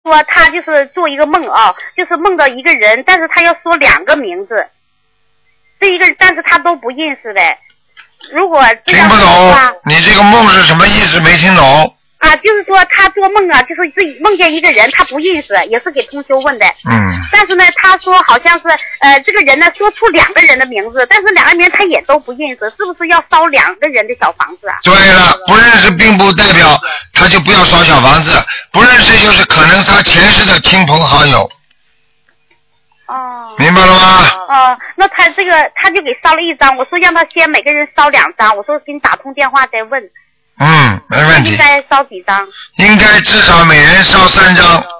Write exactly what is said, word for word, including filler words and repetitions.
说他就是做一个梦啊，就是梦到一个人，但是他要说两个名字，这一个但是他都不认识的。如果这样的话， 你这个梦是什么意思？没听懂。 啊，就是说他做梦啊，就是自己梦见一个人，他不认识，也是给同修问的。 嗯。 但是呢，他说好像是呃，这个人呢说出两个人的名字，但是两个人他也都不认识，是不是要烧两个人的小房子啊？ 对了，不认识并不代表他就不要烧小房子，不认识就是可能他前世的亲朋好友。 哦。 明白了吗？ 哦，那他这个他就给烧了一张，我说让他先每个人烧两张，我说给你打通电话再问。 嗯，没问题。 应该烧几张？ 应该至少每人烧三张。